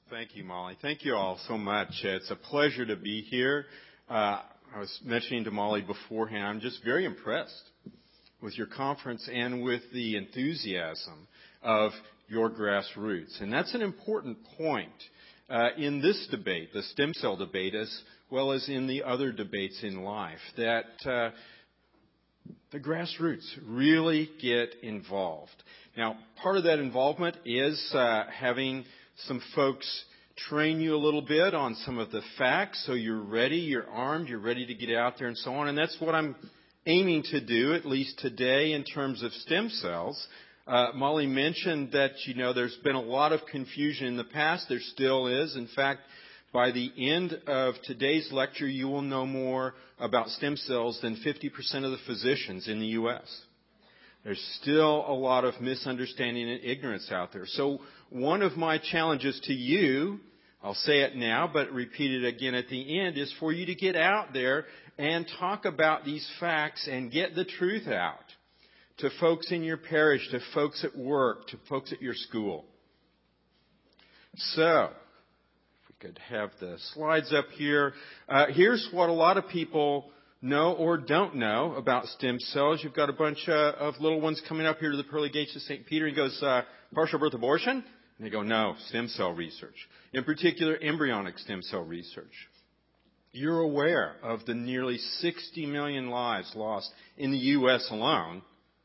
Thank you, Molly. Thank you all so much. It's a pleasure to be here. I was mentioning to Molly beforehand, I'm just very impressed with your conference and with the enthusiasm of your grassroots. And that's an important point in this debate, the stem cell debate, as well as in the other debates in life, that the grassroots really get involved. Now, part of that involvement is having some folks train you a little bit on some of the facts so you're ready, you're armed, you're ready to get out there and so on. And that's what I'm aiming to do, at least today, in terms of stem cells. Molly mentioned that, there's been a lot of confusion in the past. There still is. In fact, by the end of today's lecture, you will know more about stem cells than 50% of the physicians in the U.S. There's still a lot of misunderstanding and ignorance out there. So one of my challenges to you, I'll say it now, but repeat it again at the end, is for you to get out there and talk about these facts and get the truth out to folks in your parish, to folks at work, to folks at your school. So, if we could have the slides up here. Here's what a lot of people know or don't know about stem cells. You've got a bunch of little ones coming up here to the pearly gates of St. Peter. He goes, partial birth abortion? And they go, no, stem cell research. In particular, embryonic stem cell research. You're aware of the nearly 60 million lives lost in the U.S. alone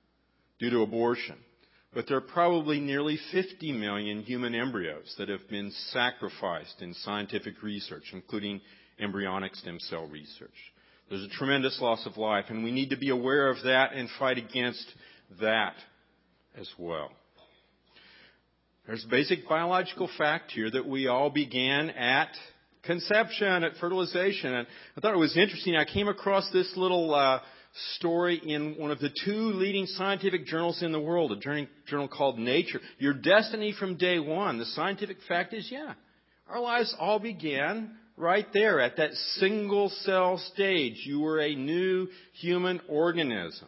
due to abortion. But there are probably nearly 50 million human embryos that have been sacrificed in scientific research, including embryonic stem cell research. There's a tremendous loss of life, and we need to be aware of that and fight against that as well. There's a basic biological fact here that we all began at conception, at fertilization. And I thought it was interesting. I came across this little story in one of the two leading scientific journals in the world, a journal called Nature. Your destiny from day one. The scientific fact is, our lives all began right there at that single cell stage. You were a new human organism.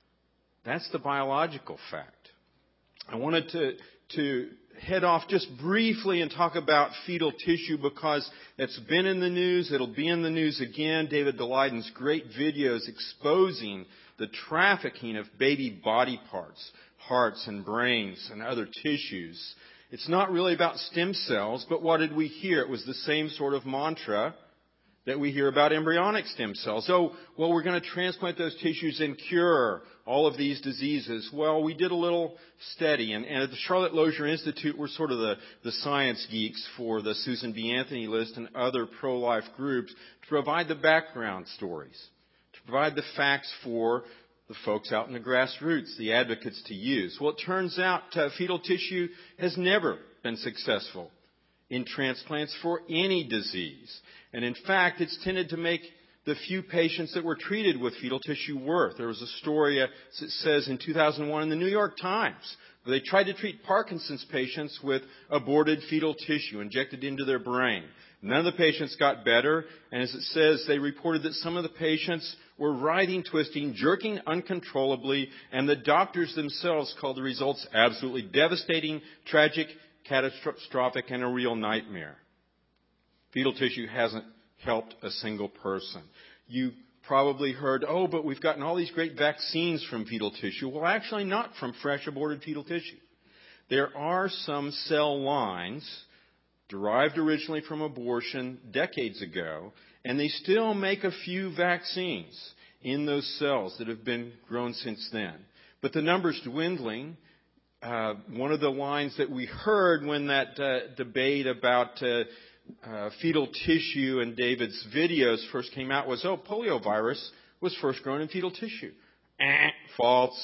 That's the biological fact. I wanted to head off just briefly and talk about fetal tissue because it's been in the news. It'll be in the news again. David Daleidon's great videos exposing the trafficking of baby body parts, hearts and brains and other tissues. It's not really about stem cells, but what did we hear? It was the same sort of mantra that we hear about embryonic stem cells. We're going to transplant those tissues and cure all of these diseases. Well, we did a little study, and at the Charlotte Lozier Institute, we're sort of the science geeks for the Susan B. Anthony list and other pro-life groups to provide the background stories, to provide the facts for the folks out in the grassroots, the advocates to use. Well, it turns out fetal tissue has never been successful in transplants for any disease. And in fact, it's tended to make the few patients that were treated with fetal tissue worse. There was a story, it says in 2001 in the New York Times, where they tried to treat Parkinson's patients with aborted fetal tissue injected into their brain. None of the patients got better, and as it says, they reported that some of the patients were writhing, twisting, jerking uncontrollably, and the doctors themselves called the results absolutely devastating, tragic, catastrophic, and a real nightmare. Fetal tissue hasn't helped a single person. You probably heard, but we've gotten all these great vaccines from fetal tissue. Well, actually not from fresh aborted fetal tissue. There are some cell lines derived originally from abortion decades ago, and they still make a few vaccines in those cells that have been grown since then. But the number's dwindling. One of the lines that we heard when that debate about fetal tissue and David's videos first came out was, poliovirus was first grown in fetal tissue. False.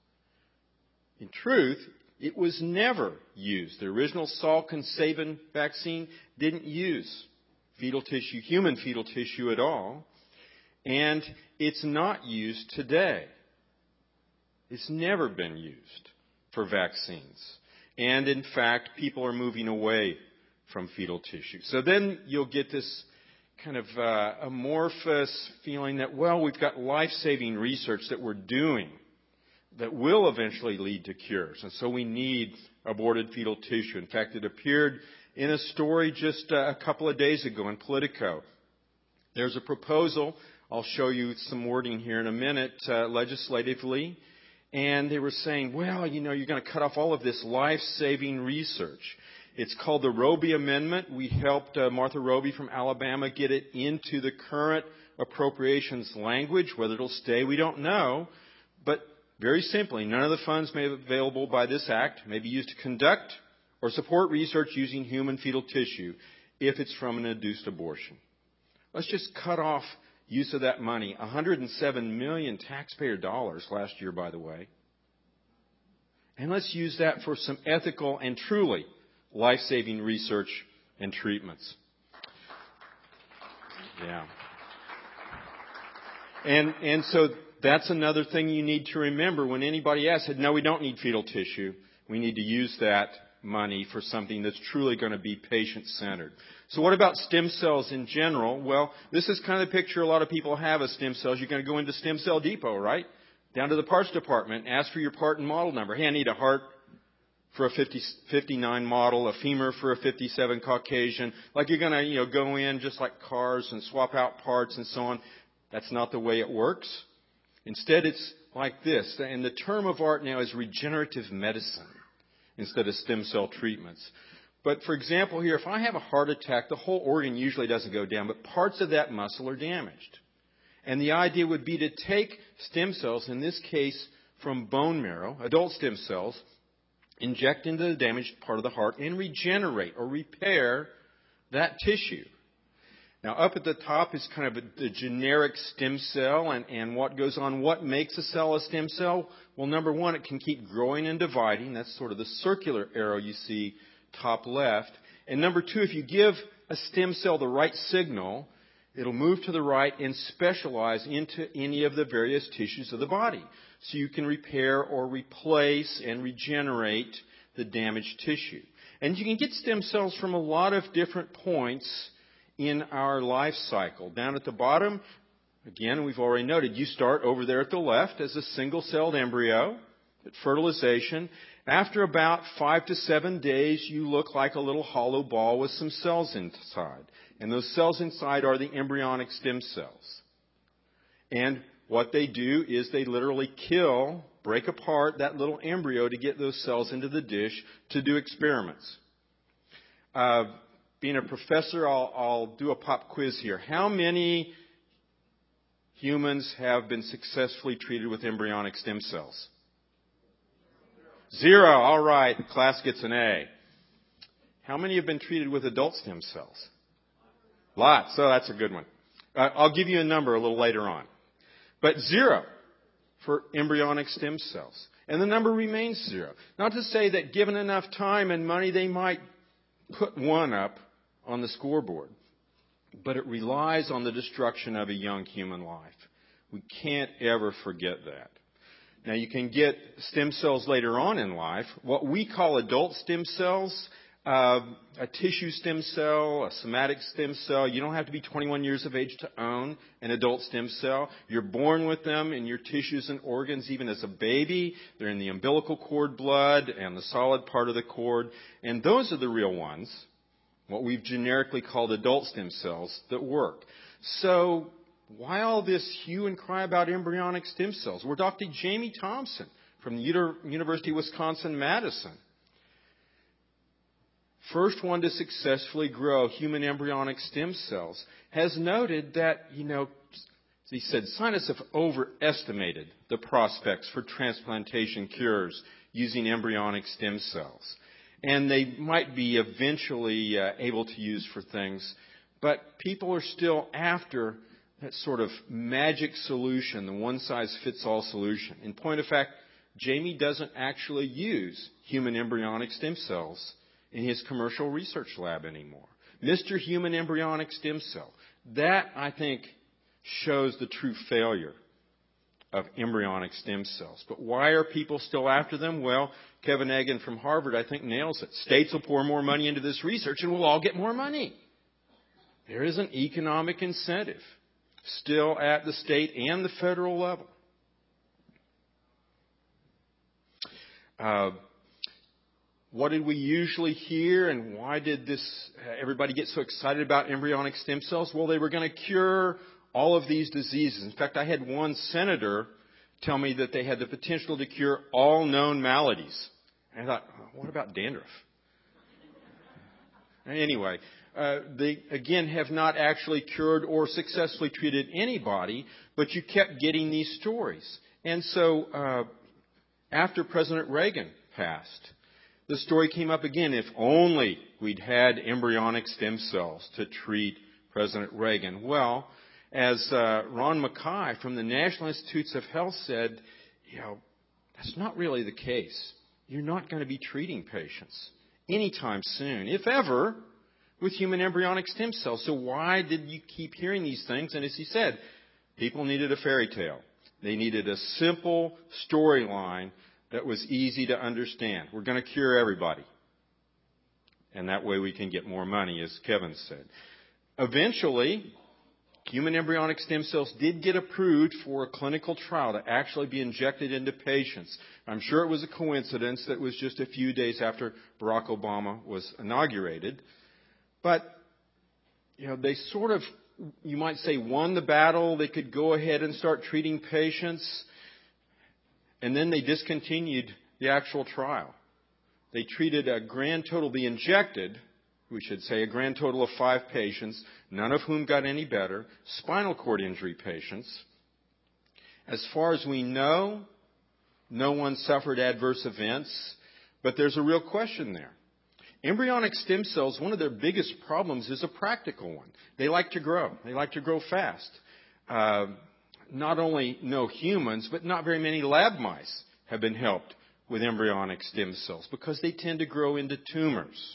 In truth, it was never used. The original Salk and Sabin vaccine didn't use fetal tissue, human fetal tissue at all. And it's not used today. It's never been used for vaccines. And in fact, people are moving away from fetal tissue. So then you'll get this kind of amorphous feeling that, we've got life-saving research that we're doing that will eventually lead to cures. And so we need aborted fetal tissue. In fact, it appeared in a story just a couple of days ago in Politico. There's a proposal, I'll show you some wording here in a minute, legislatively, and they were saying, well, you're going to cut off all of this life-saving research. It's called the Roby Amendment. We helped Martha Roby from Alabama get it into the current appropriations language. Whether it'll stay, we don't know. But very simply, none of the funds made available by this act may be used to conduct or support research using human fetal tissue if it's from an induced abortion. Let's just cut off use of that money. $107 million taxpayer dollars last year, by the way. And let's use that for some ethical and truly life-saving research and treatments. Yeah. And so that's another thing you need to remember when anybody asks, no, we don't need fetal tissue. We need to use that money for something that's truly going to be patient-centered. So what about stem cells in general? Well, this is kind of the picture a lot of people have of stem cells. You're going to go into Stem Cell Depot, right? Down to the parts department, ask for your part and model number. Hey, I need a heart for a 59 model, a femur for a 57 Caucasian. Like you're going to, go in just like cars and swap out parts and so on. That's not the way it works. Instead, it's like this. And the term of art now is regenerative medicine instead of stem cell treatments. But for example here, if I have a heart attack, the whole organ usually doesn't go down, but parts of that muscle are damaged. And the idea would be to take stem cells, in this case from bone marrow, adult stem cells, inject into the damaged part of the heart and regenerate or repair that tissue. Now, up at the top is kind of the generic stem cell and what goes on. What makes a cell a stem cell? Well, number one, it can keep growing and dividing. That's sort of the circular arrow you see top left. And number two, if you give a stem cell the right signal, it'll move to the right and specialize into any of the various tissues of the body. So you can repair or replace and regenerate the damaged tissue. And you can get stem cells from a lot of different points in our life cycle. Down at the bottom, again, we've already noted, you start over there at the left as a single-celled embryo at fertilization. After about 5 to 7 days, you look like a little hollow ball with some cells inside. And those cells inside are the embryonic stem cells. And what they do is they literally break apart that little embryo to get those cells into the dish to do experiments. Being a professor, I'll do a pop quiz here. How many humans have been successfully treated with embryonic stem cells? 0. All right. The class gets an A. How many have been treated with adult stem cells? Lots. So that's a good one. I'll give you a number a little later on. But 0 for embryonic stem cells. And the number remains 0. Not to say that given enough time and money, they might put 1 up on the scoreboard. But it relies on the destruction of a young human life. We can't ever forget that. Now, you can get stem cells later on in life. What we call adult stem cells, a tissue stem cell, a somatic stem cell. You don't have to be 21 years of age to own an adult stem cell. You're born with them in your tissues and organs even as a baby. They're in the umbilical cord blood and the solid part of the cord. And those are the real ones, what we've generically called adult stem cells, that work. So why all this hue and cry about embryonic stem cells? We're Dr. Jamie Thompson from the University of Wisconsin-Madison. First one to successfully grow human embryonic stem cells, has noted that, he said, scientists have overestimated the prospects for transplantation cures using embryonic stem cells. And they might be eventually able to use for things, but people are still after that sort of magic solution, the one-size-fits-all solution. In point of fact, Jamie doesn't actually use human embryonic stem cells in his commercial research lab anymore. Mr. Human Embryonic Stem Cell. That, I think, shows the true failure of embryonic stem cells. But why are people still after them? Well, Kevin Egan from Harvard, I think, nails it. States will pour more money into this research and we'll all get more money. There is an economic incentive still at the state and the federal level. what did we usually hear, and why did everybody get so excited about embryonic stem cells? Well, they were going to cure all of these diseases. In fact, I had one senator tell me that they had the potential to cure all known maladies. And I thought, what about dandruff? Anyway, they, again, have not actually cured or successfully treated anybody, but you kept getting these stories. And so after President Reagan passed, the story came up again. If only we'd had embryonic stem cells to treat President Reagan. Well, as Ron Mackay from the National Institutes of Health said, that's not really the case. You're not going to be treating patients anytime soon, if ever, with human embryonic stem cells. So why did you keep hearing these things? And as he said, people needed a fairy tale. They needed a simple storyline that was easy to understand. We're going to cure everybody. And that way we can get more money, as Kevin said. Eventually, human embryonic stem cells did get approved for a clinical trial to actually be injected into patients. I'm sure it was a coincidence that it was just a few days after Barack Obama was inaugurated. But, they sort of, you might say, won the battle. They could go ahead and start treating patients. And then they discontinued the actual trial. They treated a grand total, they injected, we should say, a grand total of 5 patients, none of whom got any better, spinal cord injury patients. As far as we know, no one suffered adverse events, but there's a real question there. Embryonic stem cells, one of their biggest problems is a practical one. They like to grow. They like to grow fast. Not only no humans, but not very many lab mice have been helped with embryonic stem cells because they tend to grow into tumors.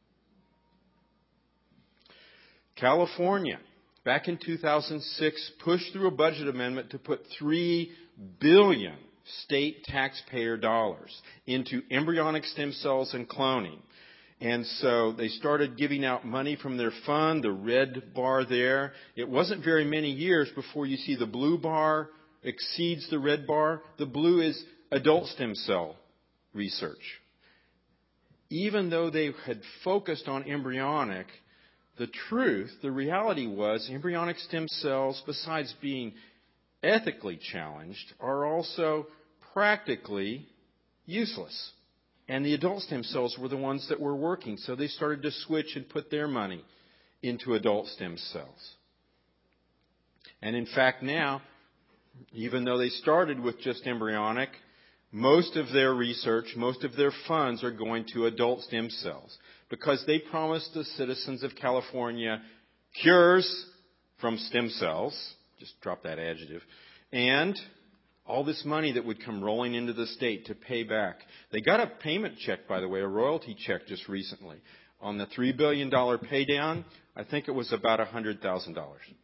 California, back in 2006, pushed through a budget amendment to put $3 billion state taxpayer dollars into embryonic stem cells and cloning. And so they started giving out money from their fund, the red bar there. It wasn't very many years before you see the blue bar exceeds the red bar. The blue is adult stem cell research. Even though they had focused on embryonic, the reality was embryonic stem cells, besides being ethically challenged, are also practically useless. And the adult stem cells were the ones that were working. So they started to switch and put their money into adult stem cells. And in fact now, even though they started with just embryonic, most of their research, most of their funds are going to adult stem cells because they promised the citizens of California cures from stem cells, just drop that adjective, and all this money that would come rolling into the state to pay back. They got a payment check, by the way, a royalty check just recently. On the $3 billion pay down, I think it was about $100,000.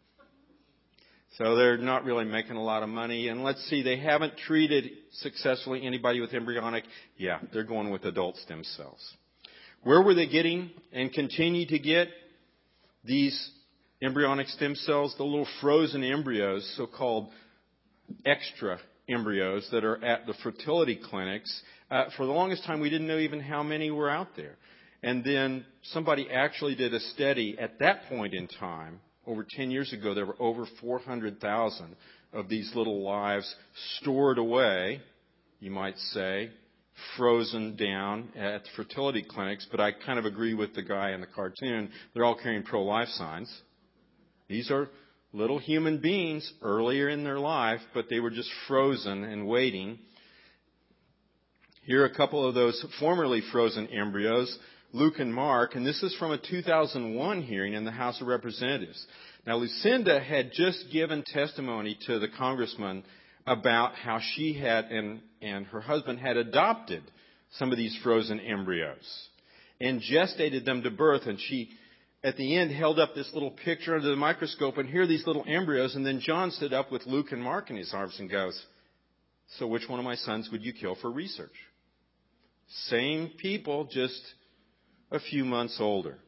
So they're not really making a lot of money. And let's see, they haven't treated successfully anybody with embryonic. Yeah, they're going with adult stem cells. Where were they getting and continue to get these embryonic stem cells? The little frozen embryos, so-called extra embryos that are at the fertility clinics. For the longest time, we didn't know even how many were out there. And then somebody actually did a study at that point in time. Over 10 years ago, there were over 400,000 of these little lives stored away, you might say, frozen down at fertility clinics. But I kind of agree with the guy in the cartoon. They're all carrying pro-life signs. These are little human beings earlier in their life, but they were just frozen and waiting. Here are a couple of those formerly frozen embryos, Luke and Mark, and this is from a 2001 hearing in the House of Representatives. Now, Lucinda had just given testimony to the congressman about how she had and her husband had adopted some of these frozen embryos and gestated them to birth, and she at the end held up this little picture under the microscope, and here are these little embryos. And then John stood up with Luke and Mark in his arms and goes, "So which one of my sons would you kill for research?" Same people, just a few months older.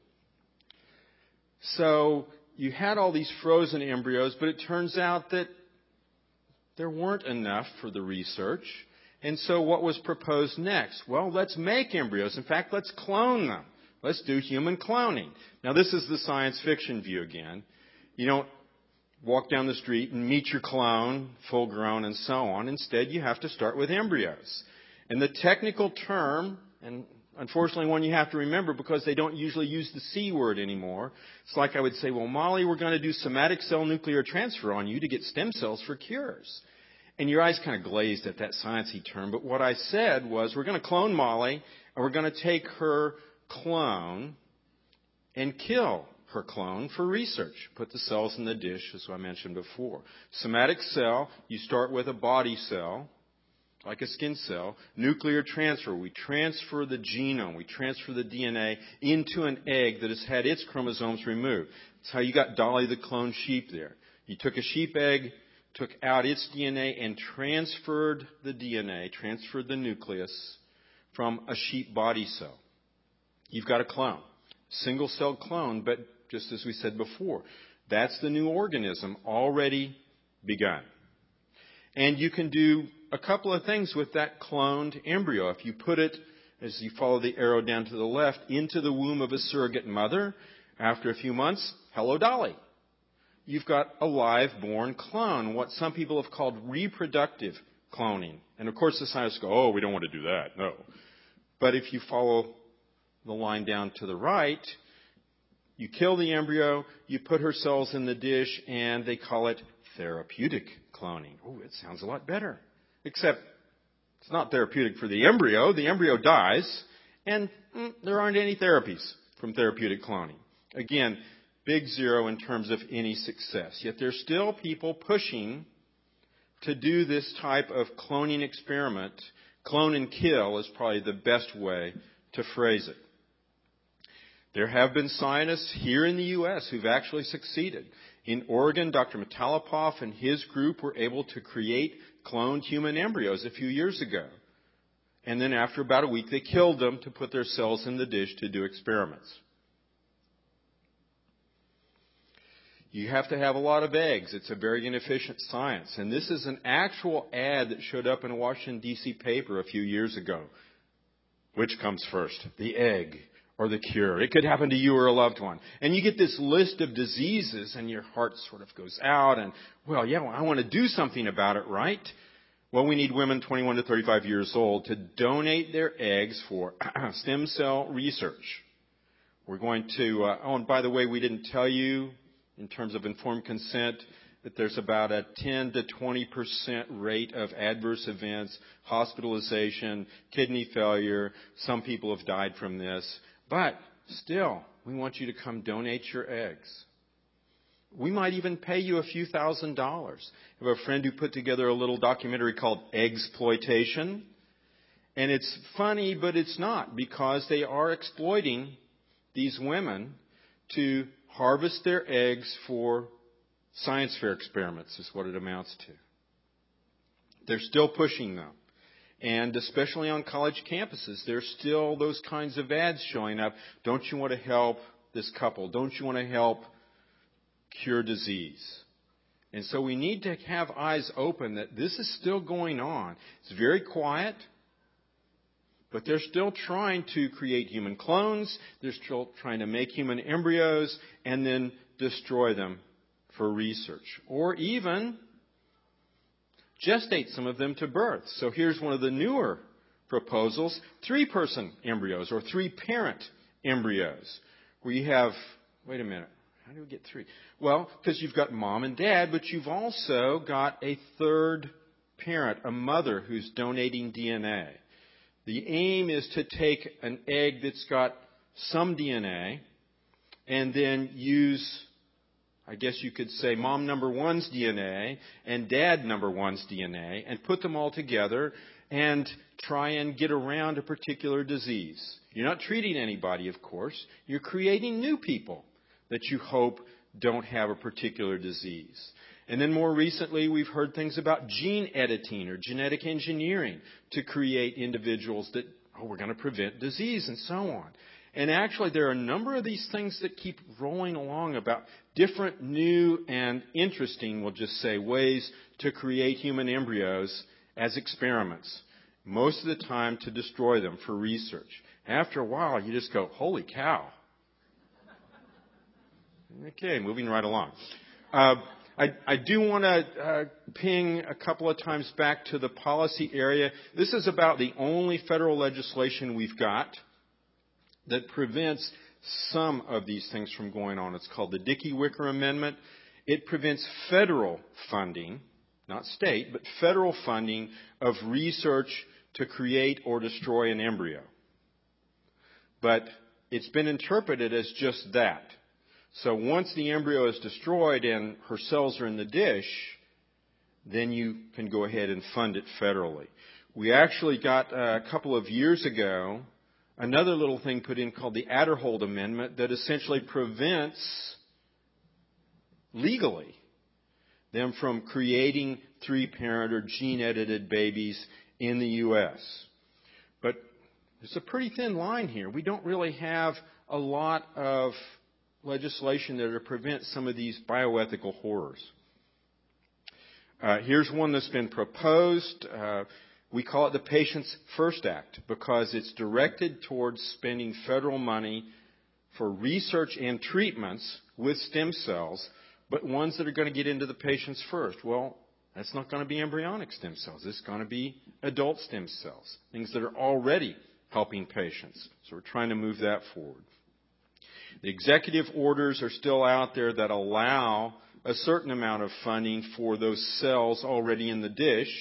So you had all these frozen embryos, but it turns out that there weren't enough for the research. And so what was proposed next? Well, let's make embryos. In fact, let's clone them. Let's do human cloning. Now, this is the science fiction view again. You don't walk down the street and meet your clone, full grown and so on. Instead, you have to start with embryos. And the technical term, and unfortunately one you have to remember because they don't usually use the C word anymore. It's like I would say, well, Molly, we're going to do somatic cell nuclear transfer on you to get stem cells for cures. And your eyes kind of glazed at that sciencey term. But what I said was, we're going to clone Molly, and we're going to take her clone and kill her clone for research. Put the cells in the dish, as I mentioned before. Somatic cell, you start with a body cell, like a skin cell. Nuclear transfer, we transfer the genome, we transfer the DNA into an egg that has had its chromosomes removed. That's how you got Dolly the cloned sheep there. You took a sheep egg, took out its DNA, and transferred the DNA, transferred the nucleus from a sheep body cell. You've got a clone. Single-cell clone, but just as we said before, that's the new organism already begun. And you can do a couple of things with that cloned embryo. If you put it, as you follow the arrow down to the left, into the womb of a surrogate mother, after a few months, hello, Dolly. You've got a live-born clone, what some people have called reproductive cloning. And of course the scientists go, oh, we don't want to do that. No. But if you follow the line down to the right, you kill the embryo, you put her cells in the dish, and they call it therapeutic cloning. Oh, it sounds a lot better. Except it's not therapeutic for the embryo. The embryo dies, and there aren't any therapies from therapeutic cloning. Again, big zero in terms of any success. Yet there's still people pushing to do this type of cloning experiment. Clone and kill is probably the best way to phrase it. There have been scientists here in the U.S. who've actually succeeded. In Oregon, Dr. Metalopoff and his group were able to create cloned human embryos a few years ago. And then after about a week, they killed them to put their cells in the dish to do experiments. You have to have a lot of eggs. It's a very inefficient science. And this is an actual ad that showed up in a Washington, D.C. paper a few years ago. Which comes first, the egg or the cure? It could happen to you or a loved one. And you get this list of diseases and your heart sort of goes out and, well, I want to do something about it, right? Well, we need women 21 to 35 years old to donate their eggs for stem cell research. We're going to, and by the way, we didn't tell you in terms of informed consent that there's about a 10 to 20% rate of adverse events, hospitalization, kidney failure. Some people have died from this. But still, we want you to come donate your eggs. We might even pay you a few $1,000s. I have a friend who put together a little documentary called Eggsploitation. And it's funny, but it's not, because they are exploiting these women to harvest their eggs for science fair experiments, is what it amounts to. They're still pushing them. And especially on college campuses, there's still those kinds of ads showing up. Don't you want to help this couple? Don't you want to help cure disease? And so we need to have eyes open that this is still going on. It's very quiet, but they're still trying to create human clones. They're still trying to make human embryos and then destroy them for research. Or even gestate some of them to birth. So here's one of the newer proposals, 3-person embryos or 3-parent embryos, where you have, wait a minute, how do we get 3? Well, because you've got mom and dad, but you've also got a third parent, a mother who's donating DNA. The aim is to take an egg that's got some DNA and then use, I guess you could say, mom number one's DNA and dad number one's DNA and put them all together and try and get around a particular disease. You're not treating anybody, of course. You're creating new people that you hope don't have a particular disease. And then more recently, we've heard things about gene editing or genetic engineering to create individuals that, we're going to prevent disease and so on. And actually, there are a number of these things that keep rolling along about different, new, and interesting, we'll just say, ways to create human embryos as experiments. most of the time to destroy them for research. After a while, you just go, holy cow. Okay, moving right along. I do want to ping a couple of times back to the policy area. This is about the only federal legislation we've got that prevents some of these things from going on. It's called the Dickey-Wicker Amendment. It prevents federal funding, not state, but federal funding of research to create or destroy an embryo. But it's been interpreted as just that. So once the embryo is destroyed and her cells are in the dish, then you can go ahead and fund it federally. We actually got a couple of years ago another little thing put in called the Aderholt Amendment that essentially prevents legally them from creating 3-parent or gene-edited babies in the U.S. But there's a pretty thin line here. We don't really have a lot of legislation that would prevent some of these bioethical horrors. Here's one that's been proposed. We call it the Patients First Act because it's directed towards spending federal money for research and treatments with stem cells, but ones that are going to get into the patients first. Well, that's not going to be embryonic stem cells. It's going to be adult stem cells, things that are already helping patients. So we're trying to move that forward. The executive orders are still out there that allow a certain amount of funding for those cells already in the dish.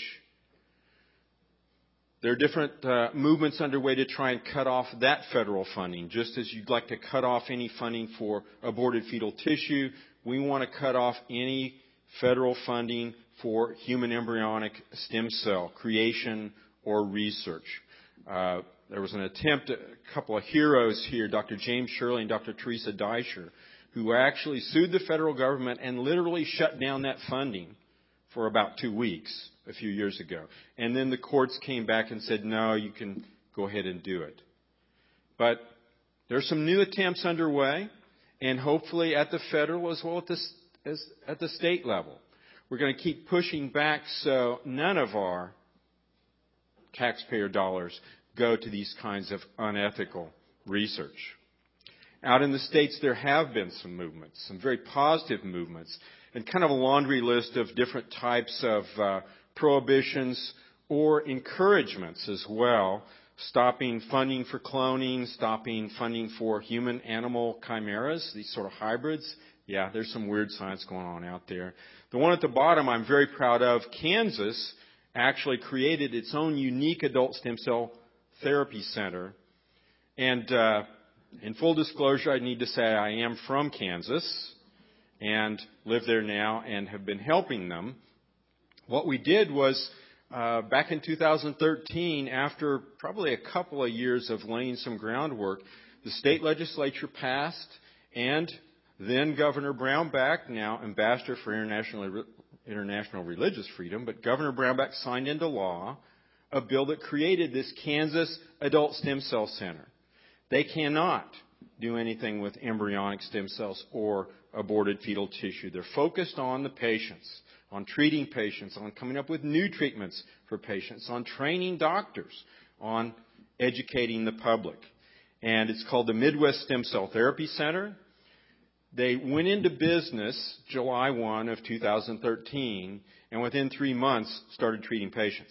There are different movements underway to try and cut off that federal funding. Just as you'd like to cut off any funding for aborted fetal tissue, we want to cut off any federal funding for human embryonic stem cell creation or research. There was an attempt, a couple of heroes here, Dr. James Shirley and Dr. Teresa Deisher, who actually sued the federal government and literally shut down that funding for about 2 weeks a few years ago. And then the courts came back and said, no, you can go ahead and do it. But there's some new attempts underway, and hopefully at the federal as well as at the state level. We're going to keep pushing back so none of our taxpayer dollars go to these kinds of unethical research. Out in the States, there have been some movements, some very positive movements, and kind of a laundry list of different types of prohibitions or encouragements as well. Stopping funding for cloning, stopping funding for human-animal chimeras, these sort of hybrids. Yeah, there's some weird science going on out there. The one at the bottom I'm very proud of, Kansas actually created its own unique adult stem cell therapy center. And in full disclosure, I need to say I am from Kansas and live there now and have been helping them. What we did was back in 2013, after probably a couple of years of laying some groundwork, the state legislature passed, and then Governor Brownback, now Ambassador for International Religious Freedom, but Governor Brownback signed into law a bill that created this Kansas Adult Stem Cell Center. They cannot do anything with embryonic stem cells or aborted fetal tissue. They're focused on the patients, on treating patients, on coming up with new treatments for patients, on training doctors, on educating the public. And it's called the Midwest Stem Cell Therapy Center. They went into business July 1 of 2013, and within 3 months started treating patients.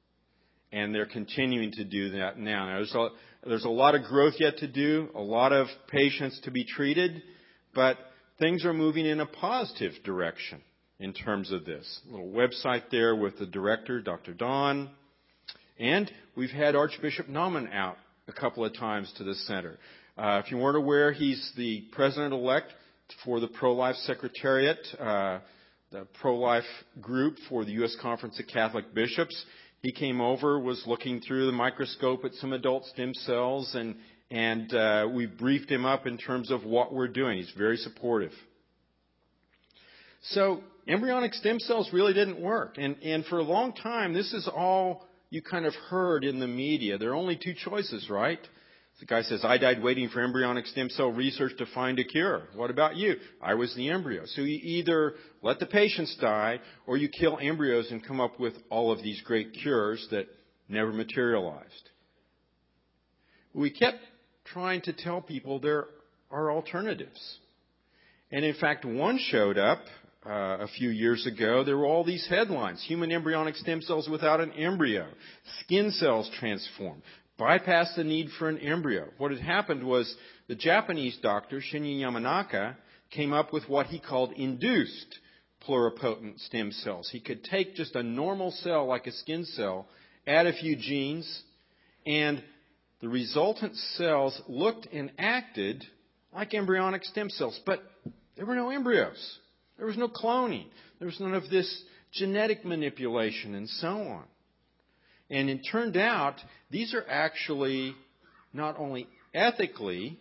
And they're continuing to do that now. There's a lot of growth yet to do, a lot of patients to be treated, but things are moving in a positive direction in terms of this. A little website there with the director, Dr. Don. And we've had Archbishop Naumann out a couple of times to the center. If you weren't aware, he's the president-elect for the Pro-Life Secretariat, the pro-life group for the U.S. Conference of Catholic Bishops. He came over, was looking through the microscope at some adult stem cells, and we briefed him up in terms of what we're doing. He's very supportive. So embryonic stem cells really didn't work. And for a long time, this is all you kind of heard in the media. There are only 2 choices, right? The guy says, I died waiting for embryonic stem cell research to find a cure. What about you? I was the embryo. So you either let the patients die or you kill embryos and come up with all of these great cures that never materialized. We kept trying to tell people there are alternatives. And in fact, one showed up a few years ago. There were all these headlines: human embryonic stem cells without an embryo, skin cells transformed, bypass the need for an embryo. What had happened was the Japanese doctor, Shinya Yamanaka, came up with what he called induced pluripotent stem cells. He could take just a normal cell like a skin cell, add a few genes, and the resultant cells looked and acted like embryonic stem cells. But there were no embryos. There was no cloning. There was none of this genetic manipulation and so on. And it turned out these are actually not only ethically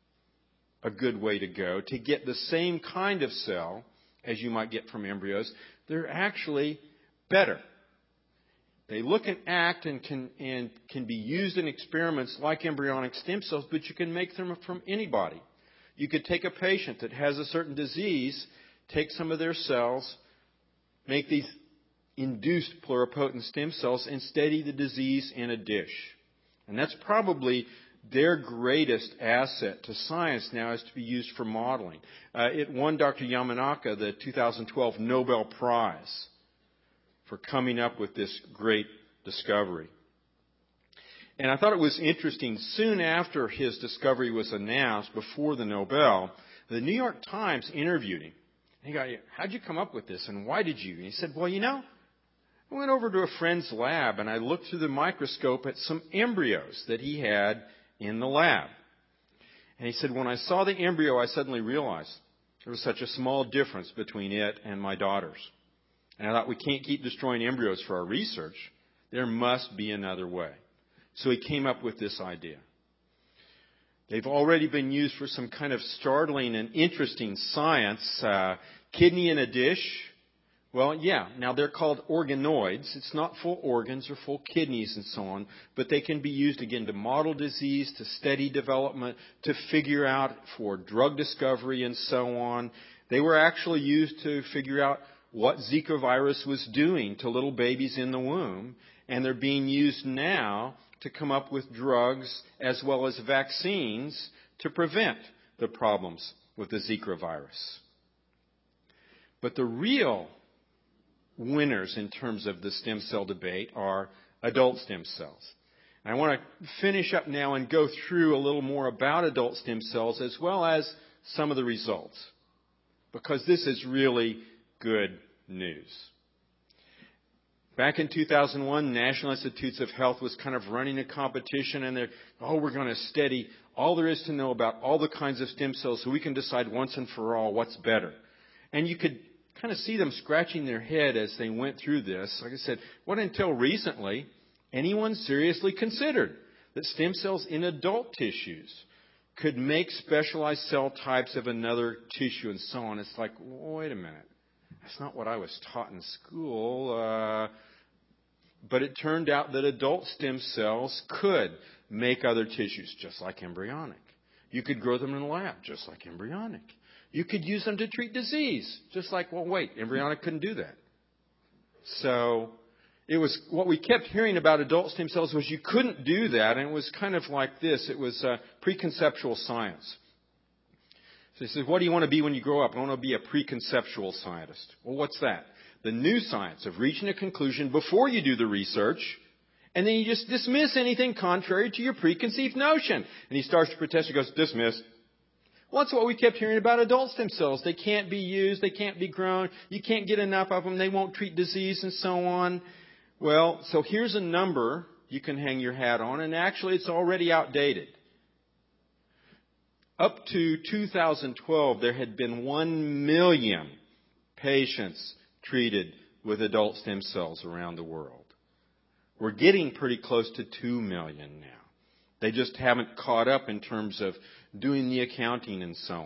a good way to go to get the same kind of cell as you might get from embryos, they're actually better. They look and act and can be used in experiments like embryonic stem cells, but you can make them from anybody. You could take a patient that has a certain disease, take some of their cells, make these induced pluripotent stem cells, and study the disease in a dish. And that's probably their greatest asset to science now, is to be used for modeling. It won Dr. Yamanaka the 2012 Nobel Prize for coming up with this great discovery. And I thought it was interesting, soon after his discovery was announced, before the Nobel, the New York Times interviewed him. He got, how'd you come up with this and why did you? And he said, well, I went over to a friend's lab and I looked through the microscope at some embryos that he had in the lab. And he said, when I saw the embryo, I suddenly realized there was such a small difference between it and my daughter's. And I thought, we can't keep destroying embryos for our research. There must be another way. So he came up with this idea. They've already been used for some kind of startling and interesting science. Kidney in a dish. Well, yeah, now they're called organoids. It's not full organs or full kidneys and so on, but they can be used again to model disease, to study development, to figure out for drug discovery and so on. They were actually used to figure out what Zika virus was doing to little babies in the womb, and they're being used now to come up with drugs as well as vaccines to prevent the problems with the Zika virus. But the real winners in terms of the stem cell debate are adult stem cells. And I want to finish up now and go through a little more about adult stem cells as well as some of the results, because this is really good news. Back in 2001, National Institutes of Health was kind of running a competition, and we're going to study all there is to know about all the kinds of stem cells so we can decide once and for all what's better. And you could kind of see them scratching their head as they went through this. Like I said, what until recently anyone seriously considered that stem cells in adult tissues could make specialized cell types of another tissue and so on. It's like, wait a minute. That's not what I was taught in school. But it turned out that adult stem cells could make other tissues just like embryonic. You could grow them in a lab just like embryonic. You could use them to treat disease just like, embryonic couldn't do that. So it was what we kept hearing about adult stem cells was you couldn't do that, and it was kind of like this. It was preconceptual science. So he says, what do you want to be when you grow up? I want to be a preconceptual scientist. Well, what's that? The new science of reaching a conclusion before you do the research, and then you just dismiss anything contrary to your preconceived notion. And he starts to protest. He goes, dismissed. Well, that's what we kept hearing about adult stem cells. They can't be used. They can't be grown. You can't get enough of them. They won't treat disease and so on. Well, so here's a number you can hang your hat on, and actually it's already outdated. Up to 2012, there had been 1 million patients treated with adult stem cells around the world. We're getting pretty close to 2 million now. They just haven't caught up in terms of doing the accounting and so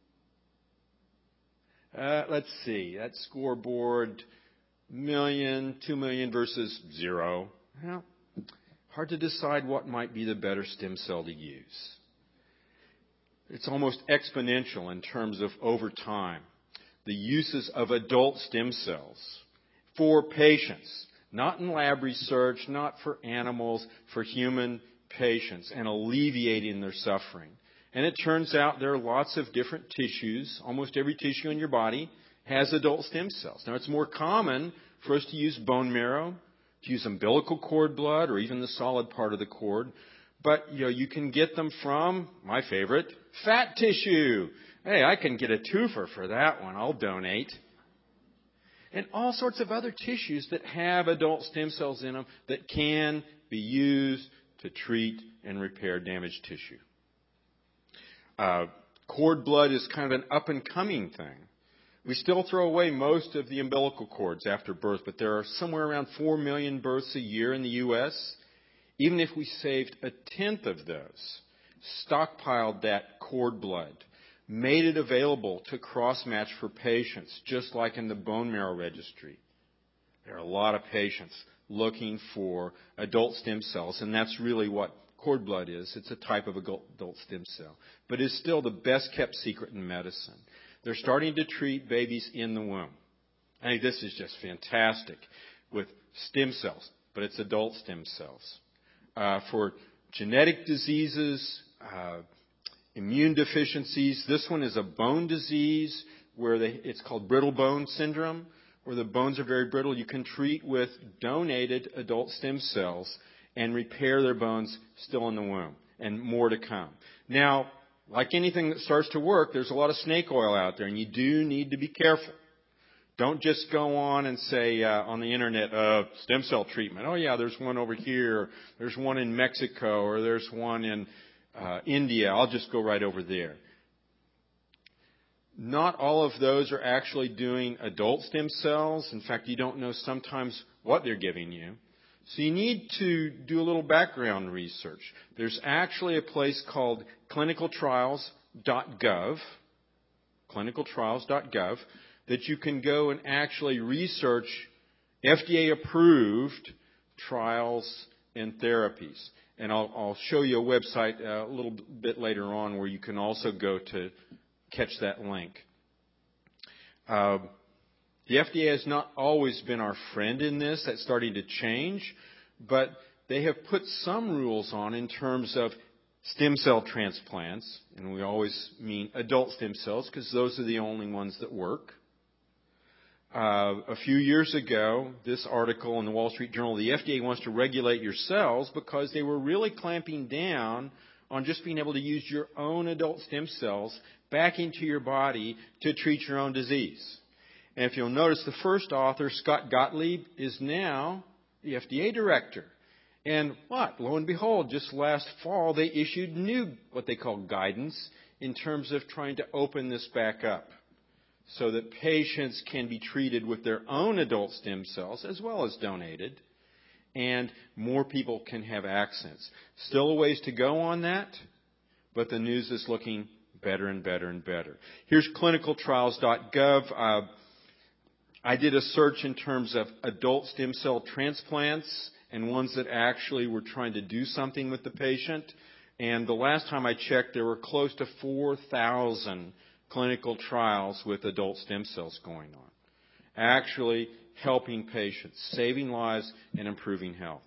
on. Let's see. That scoreboard, 2 million versus 0. Well, hard to decide what might be the better stem cell to use. It's almost exponential in terms of over time. The uses of adult stem cells for patients, not in lab research, not for animals, for human patients, and alleviating their suffering. And it turns out there are lots of different tissues. Almost every tissue in your body has adult stem cells. Now, it's more common for us to use bone marrow, to use umbilical cord blood, or even the solid part of the cord. But, you can get them from, my favorite, fat tissue. Hey, I can get a twofer for that one. I'll donate. And all sorts of other tissues that have adult stem cells in them that can be used to treat and repair damaged tissue. Cord blood is kind of an up-and-coming thing. We still throw away most of the umbilical cords after birth, but there are somewhere around 4 million births a year in the U.S. Even if we saved a tenth of those, stockpiled that cord blood, made it available to cross-match for patients, just like in the bone marrow registry, there are a lot of patients looking for adult stem cells, and that's really what cord blood is. It's a type of adult stem cell. But it's still the best-kept secret in medicine. They're starting to treat babies in the womb. I think this is just fantastic with stem cells, but it's adult stem cells. For genetic diseases, immune deficiencies, this one is a bone disease where it's called brittle bone syndrome, where the bones are very brittle. You can treat with donated adult stem cells and repair their bones still in the womb, and more to come. Now, like anything that starts to work, there's a lot of snake oil out there, and you do need to be careful. Don't just go on and say on the internet, stem cell treatment. Oh, yeah, there's one over here. There's one in Mexico, or there's one in India. I'll just go right over there. Not all of those are actually doing adult stem cells. In fact, you don't know sometimes what they're giving you. So you need to do a little background research. There's actually a place called clinicaltrials.gov, clinicaltrials.gov, that you can go and actually research FDA-approved trials and therapies. And I'll show you a website a little bit later on where you can also go to catch that link. The FDA has not always been our friend in this. That's starting to change. But they have put some rules on in terms of stem cell transplants. And we always mean adult stem cells because those are the only ones that work. A few years ago, this article in the Wall Street Journal, the FDA wants to regulate your cells because they were really clamping down on just being able to use your own adult stem cells back into your body to treat your own disease. And if you'll notice, the first author, Scott Gottlieb, is now the FDA director. And lo and behold, just last fall, they issued new, what they call guidance, in terms of trying to open this back up so that patients can be treated with their own adult stem cells as well as donated, and more people can have access. Still a ways to go on that, but the news is looking better and better and better. Here's clinicaltrials.gov. I did a search in terms of adult stem cell transplants and ones that actually were trying to do something with the patient. And the last time I checked, there were close to 4,000 clinical trials with adult stem cells going on, actually helping patients, saving lives, and improving health.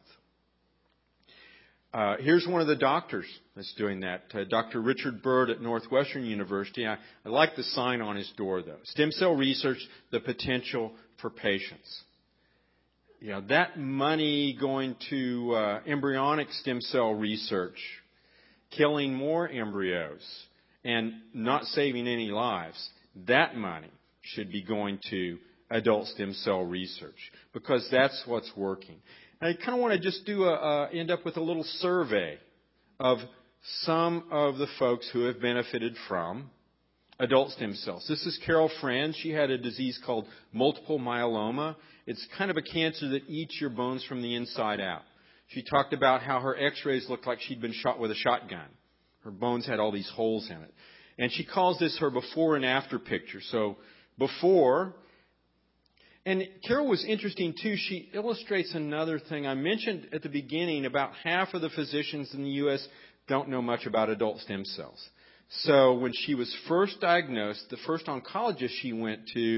Here's one of the doctors that's doing that, Dr. Richard Bird at Northwestern University. I like the sign on his door, though. Stem cell research, the potential for patients. That money going to embryonic stem cell research, killing more embryos, and not saving any lives, that money should be going to adult stem cell research because that's what's working. I kind of want to just end up with a little survey of some of the folks who have benefited from adult stem cells. This is Carol Franz. She had a disease called multiple myeloma. It's kind of a cancer that eats your bones from the inside out. She talked about how her x-rays looked like she'd been shot with a shotgun. Her bones had all these holes in it. And she calls this her before and after picture. So before. And Carol was interesting, too. She illustrates another thing. I mentioned at the beginning about half of the physicians in the U.S. don't know much about adult stem cells. So when she was first diagnosed, the first oncologist she went to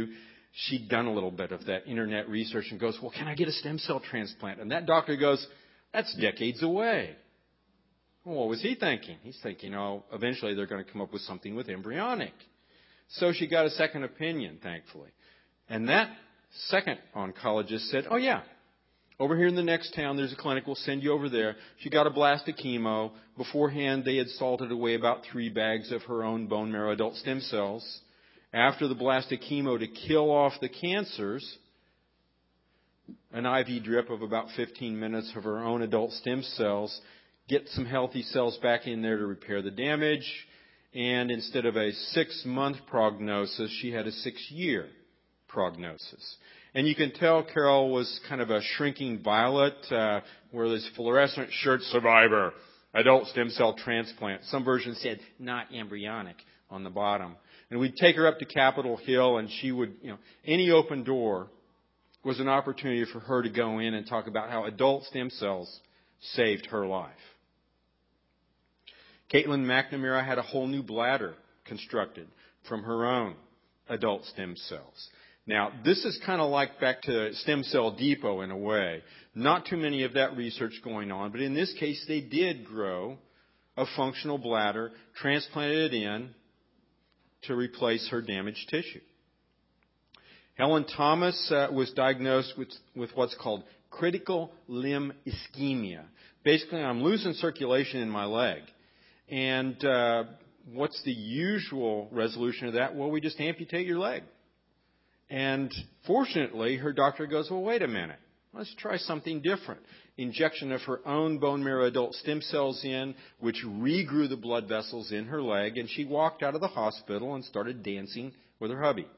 she'd done a little bit of that internet research and goes, well, can I get a stem cell transplant? And that doctor goes, that's decades away. Well, what was he thinking? He's thinking, eventually they're going to come up with something with embryonic. So she got a second opinion, thankfully. And that second oncologist said, oh, yeah, over here in the next town, there's a clinic. We'll send you over there. She got a blast of chemo. Beforehand, they had salted away about 3 bags of her own bone marrow adult stem cells. After the blast of chemo, to kill off the cancers, an IV drip of about 15 minutes of her own adult stem cells, get some healthy cells back in there to repair the damage. And instead of a 6-month prognosis, she had a 6-year prognosis. And you can tell Carol was kind of a shrinking violet, where this fluorescent shirt, survivor, adult stem cell transplant. Some versions said not embryonic on the bottom. And we'd take her up to Capitol Hill, and she would, any open door was an opportunity for her to go in and talk about how adult stem cells saved her life. Caitlin McNamara had a whole new bladder constructed from her own adult stem cells. Now, this is kind of like back to Stem Cell Depot in a way. Not too many of that research going on, but in this case, they did grow a functional bladder, transplanted it in to replace her damaged tissue. Helen Thomas was diagnosed with what's called critical limb ischemia. Basically, I'm losing circulation in my leg. And what's the usual resolution of that? Well, we just amputate your leg. And fortunately, her doctor goes, well, wait a minute. Let's try something different. Injection of her own bone marrow adult stem cells in, which regrew the blood vessels in her leg. And she walked out of the hospital and started dancing with her hubby.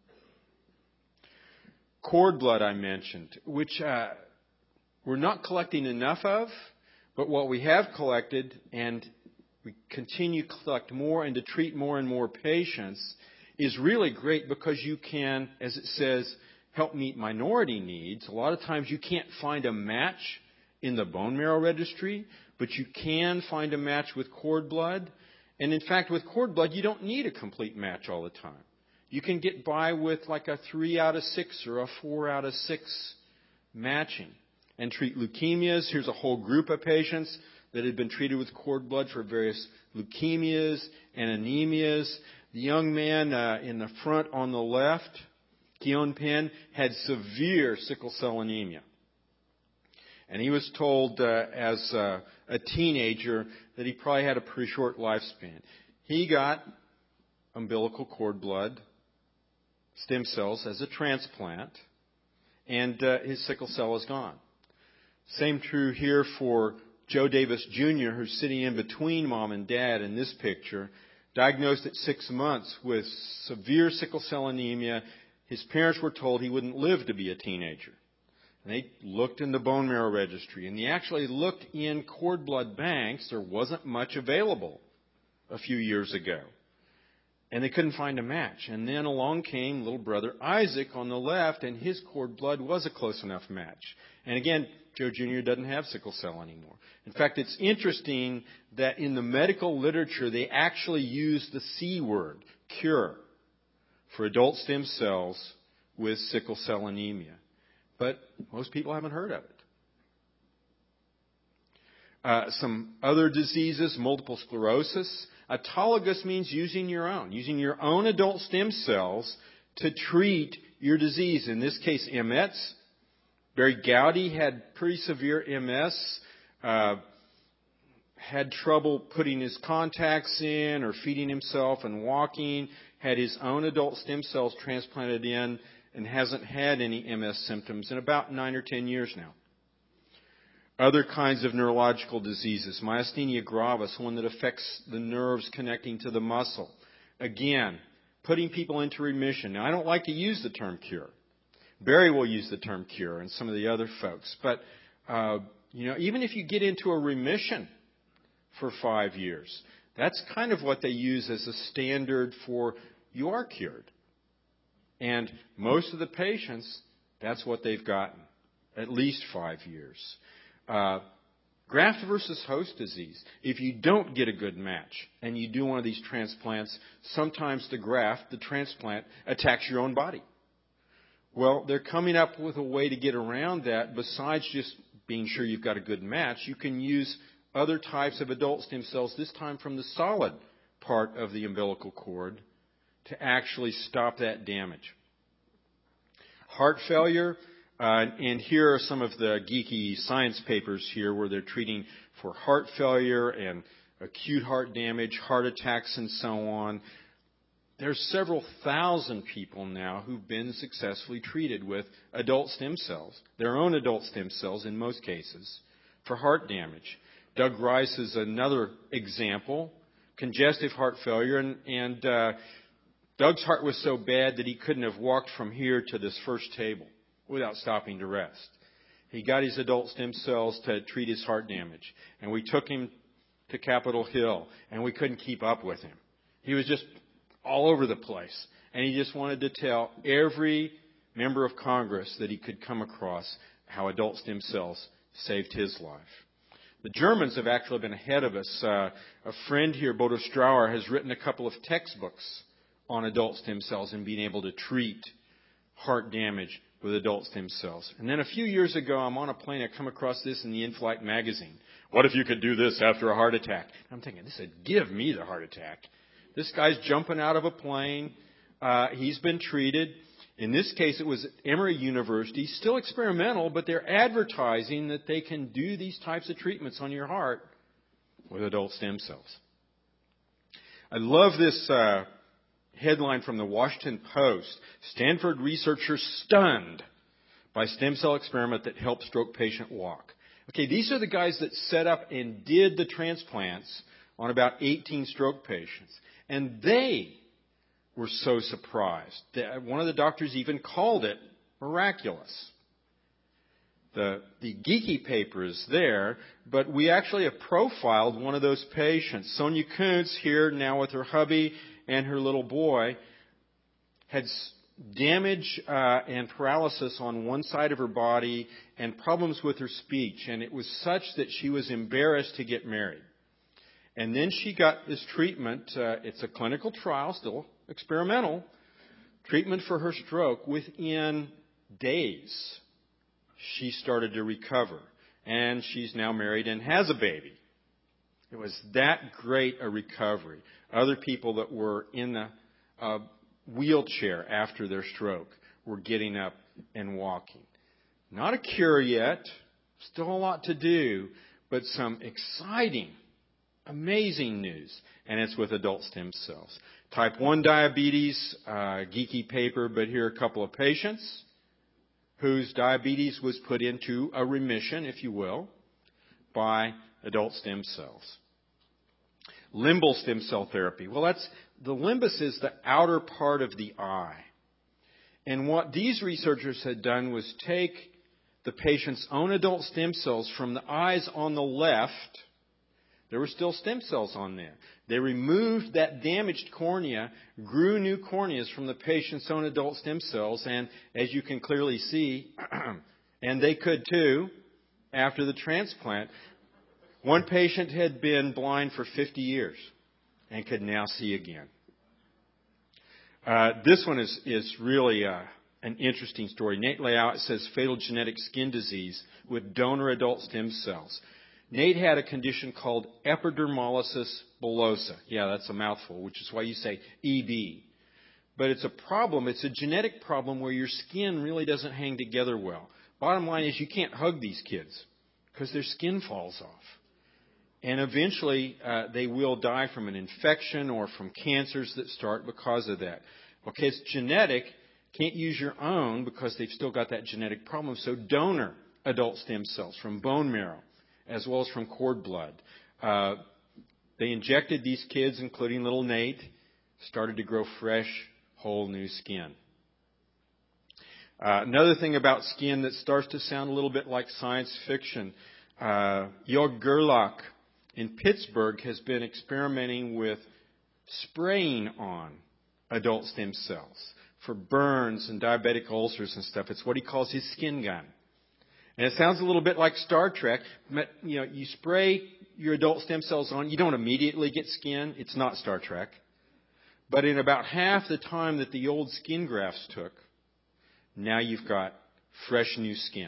Cord blood, I mentioned, which we're not collecting enough of, but what we have collected, and we continue to collect more and to treat more and more patients, is really great because you can, as it says, help meet minority needs. A lot of times you can't find a match in the bone marrow registry, but you can find a match with cord blood. And in fact, with cord blood, you don't need a complete match all the time. You can get by with like a 3 out of 6 or a 4 out of 6 matching and treat leukemias. Here's a whole group of patients that had been treated with cord blood for various leukemias and anemias. The young man in the front on the left, Keon Penn, had severe sickle cell anemia. And he was told as a teenager that he probably had a pretty short lifespan. He got umbilical cord blood, stem cells as a transplant, and his sickle cell is gone. Same true here for Joe Davis Jr., who's sitting in between mom and dad in this picture, diagnosed at 6 months with severe sickle cell anemia. His parents were told he wouldn't live to be a teenager. And they looked in the bone marrow registry, and they actually looked in cord blood banks. There wasn't much available a few years ago. And they couldn't find a match. And then along came little brother Isaac on the left, and his cord blood was a close enough match. And again, Joe Jr. doesn't have sickle cell anymore. In fact, it's interesting that in the medical literature, they actually use the C word, cure, for adult stem cells with sickle cell anemia. But most people haven't heard of it. Some other diseases, multiple sclerosis. Autologous means using your own adult stem cells to treat your disease. In this case, MS. Barry Gowdy had pretty severe MS, had trouble putting his contacts in or feeding himself and walking, had his own adult stem cells transplanted in, and hasn't had any MS symptoms in about 9 or 10 years now. Other kinds of neurological diseases, myasthenia gravis, one that affects the nerves connecting to the muscle. Again, putting people into remission. Now, I don't like to use the term cure. Barry will use the term cure and some of the other folks. But, even if you get into a remission for 5 years, that's kind of what they use as a standard for you are cured. And most of the patients, that's what they've gotten, at least 5 years. Graft versus host disease. If you don't get a good match and you do one of these transplants, sometimes the graft, the transplant, attacks your own body. Well, they're coming up with a way to get around that. Besides just being sure you've got a good match, you can use other types of adult stem cells, this time from the solid part of the umbilical cord, to actually stop that damage. Heart failure, and here are some of the geeky science papers here where they're treating for heart failure and acute heart damage, heart attacks, and so on. There's several thousand people now who've been successfully treated with adult stem cells, their own adult stem cells in most cases, for heart damage. Doug Rice is another example, congestive heart failure, and Doug's heart was so bad that he couldn't have walked from here to this first table without stopping to rest. He got his adult stem cells to treat his heart damage, and we took him to Capitol Hill, and we couldn't keep up with him. He was just all over the place, and he just wanted to tell every member of Congress that he could come across how adult stem cells saved his life. The Germans have actually been ahead of us. A friend here, Bodo Strauer, has written a couple of textbooks on adult stem cells and being able to treat heart damage with adult stem cells. And then a few years ago, I'm on a plane. I come across this in the In-Flight magazine. What if you could do this after a heart attack? I'm thinking, this would give me the heart attack. This guy's jumping out of a plane. He's been treated. In this case, it was at Emory University. Still experimental, but they're advertising that they can do these types of treatments on your heart with adult stem cells. I love this headline from the Washington Post. Stanford researchers stunned by stem cell experiment that helped stroke patient walk. Okay, these are the guys that set up and did the transplants on about 18 stroke patients. And they were so surprised. One of the doctors even called it miraculous. The geeky paper is there, but we actually have profiled one of those patients. Sonia Kuntz here now with her hubby and her little boy had damage and paralysis on one side of her body and problems with her speech. And it was such that she was embarrassed to get married. And then she got this treatment. It's a clinical trial, still experimental, treatment for her stroke. Within days, she started to recover. And she's now married and has a baby. It was that great a recovery. Other people that were in the wheelchair after their stroke were getting up and walking. Not a cure yet. Still a lot to do. But some exciting, amazing news, and it's with adult stem cells. Type 1 diabetes, geeky paper, but here are a couple of patients whose diabetes was put into a remission, if you will, by adult stem cells. Limbal stem cell therapy. Well, the limbus is the outer part of the eye. And what these researchers had done was take the patient's own adult stem cells from the eyes on the left. There were still stem cells on there. They removed that damaged cornea, grew new corneas from the patient's own adult stem cells, and as you can clearly see, and they could too, after the transplant, one patient had been blind for 50 years and could now see again. This one is really an interesting story. Nate Layout says fatal genetic skin disease with donor adult stem cells. Nate had a condition called epidermolysis bullosa. Yeah, that's a mouthful, which is why you say EB. But it's a problem. It's a genetic problem where your skin really doesn't hang together well. Bottom line is you can't hug these kids because their skin falls off. And eventually they will die from an infection or from cancers that start because of that. Okay, it's genetic. Can't use your own because they've still got that genetic problem. So donor adult stem cells from bone marrow, as well as from cord blood. They injected these kids, including little Nate, started to grow fresh, whole new skin. Another thing about skin that starts to sound a little bit like science fiction, Jörg Gerlach in Pittsburgh has been experimenting with spraying on adult stem cells for burns and diabetic ulcers and stuff. It's what he calls his skin gun. And it sounds a little bit like Star Trek. You know, you spray your adult stem cells on, you don't immediately get skin. It's not Star Trek. But in about half the time that the old skin grafts took, Now you've got fresh new skin.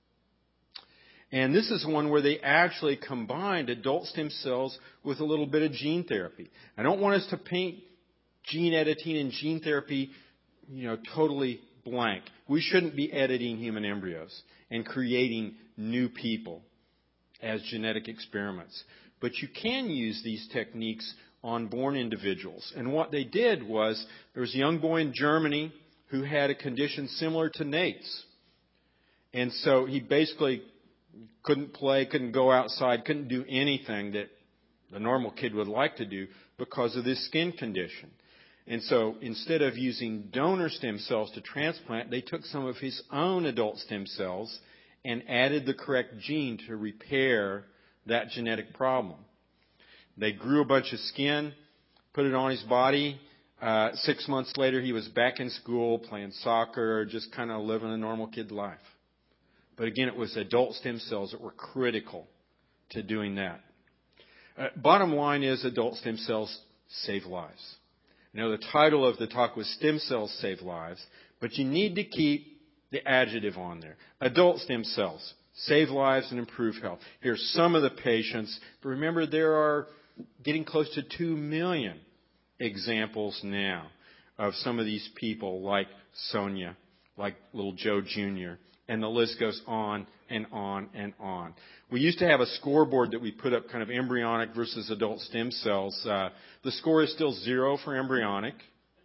And this is one where they actually combined adult stem cells with a little bit of gene therapy. I don't want us to paint gene editing and gene therapy, totally blank. We shouldn't be editing human embryos and creating new people as genetic experiments. But you can use these techniques on born individuals. And what they did was, there was a young boy in Germany who had a condition similar to Nate's. And so he basically couldn't play, couldn't go outside, couldn't do anything that the normal kid would like to do because of this skin condition. And so instead of using donor stem cells to transplant, they took some of his own adult stem cells and added the correct gene to repair that genetic problem. They grew a bunch of skin, put it on his body. 6 months later, he was back in school, playing soccer, just kind of living a normal kid life. But again, it was adult stem cells that were critical to doing that. Bottom line is, adult stem cells save lives. The title of the talk was Stem Cells Save Lives, but you need to keep the adjective on there. Adult stem cells save lives and improve health. Here's some of the patients, but remember, there are getting close to 2 million examples now of some of these people, like Sonia, like little Joe Jr., and the list goes on and on and on. We used to have a scoreboard that we put up, kind of embryonic versus adult stem cells. The score is still 0 for embryonic.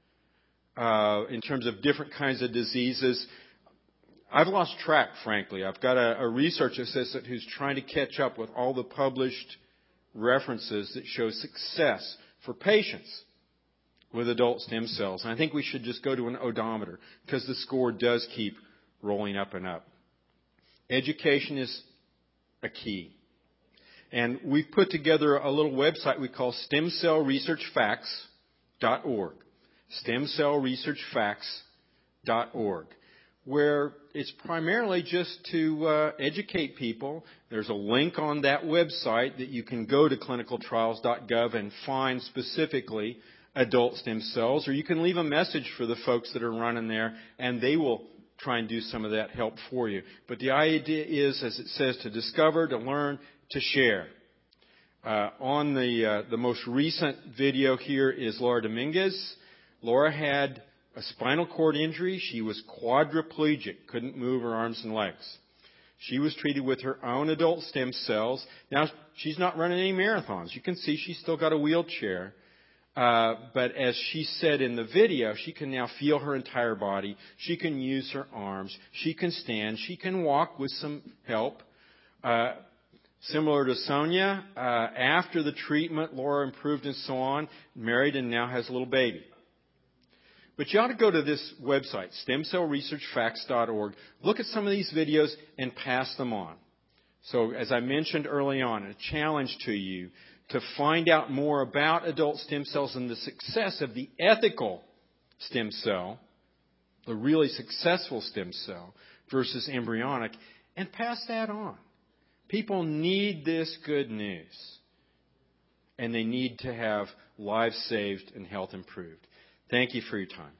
In terms of different kinds of diseases, I've lost track, frankly. I've got a research assistant who's trying to catch up with all the published references that show success for patients with adult stem cells. And I think we should just go to an odometer, because the score does keep rolling up and up. Education is a key. And we've put together a little website we call stemcellresearchfacts.org. stemcellresearchfacts.org, where it's primarily just to educate people. There's a link on that website that you can go to clinicaltrials.gov and find specifically adult stem cells, or you can leave a message for the folks that are running there, and they will try and do some of that help for you. But the idea is, as it says, to discover, to learn, to share. On the most recent video here is Laura Dominguez. Laura had a spinal cord injury. She was quadriplegic, couldn't move her arms and legs. She was treated with her own adult stem cells. Now, she's not running any marathons. You can see she's still got a wheelchair. But as she said in the video, she can now feel her entire body. She can use her arms. She can stand. She can walk with some help. Similar to Sonia, after the treatment, Laura improved and so on, married, and now has a little baby. But you ought to go to this website, stemcellresearchfacts.org. Look at some of these videos and pass them on. So, as I mentioned early on, a challenge to you to find out more about adult stem cells and the success of the ethical stem cell, the really successful stem cell, versus embryonic, and pass that on. People need this good news, and they need to have lives saved and health improved. Thank you for your time.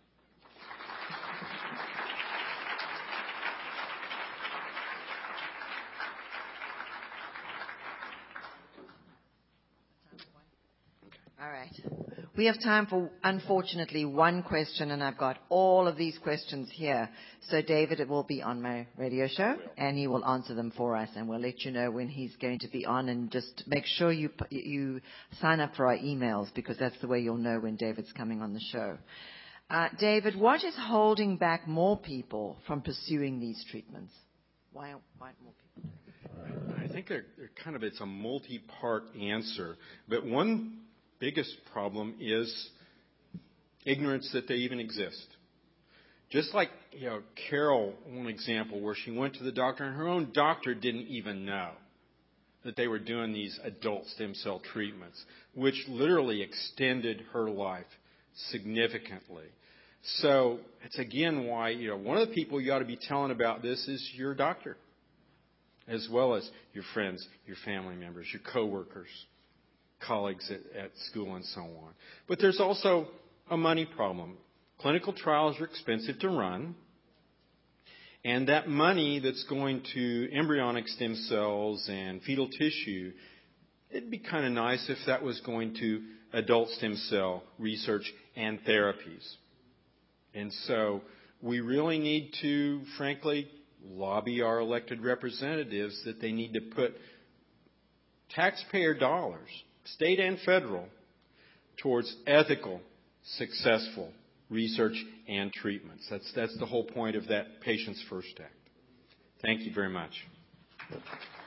All right. We have time for, unfortunately, one question, and I've got all of these questions here. So David will be on my radio show, and he will answer them for us, and we'll let you know when he's going to be on. And just make sure you sign up for our emails, because that's the way you'll know when David's coming on the show. David, what is holding back more people from pursuing these treatments? Why more people? I think it's a multi-part answer, but one biggest problem is ignorance that they even exist. Just like, Carol, one example where she went to the doctor and her own doctor didn't even know that they were doing these adult stem cell treatments, which literally extended her life significantly. So it's again why, one of the people you ought to be telling about this is your doctor, as well as your friends, your family members, your coworkers, colleagues at school, and so on. But there's also a money problem. Clinical trials are expensive to run. And that money that's going to embryonic stem cells and fetal tissue, it'd be kind of nice if that was going to adult stem cell research and therapies. And so we really need to, frankly, lobby our elected representatives that they need to put taxpayer dollars, state and federal, towards ethical, successful research and treatments. That's the whole point of that Patients First Act. Thank you very much.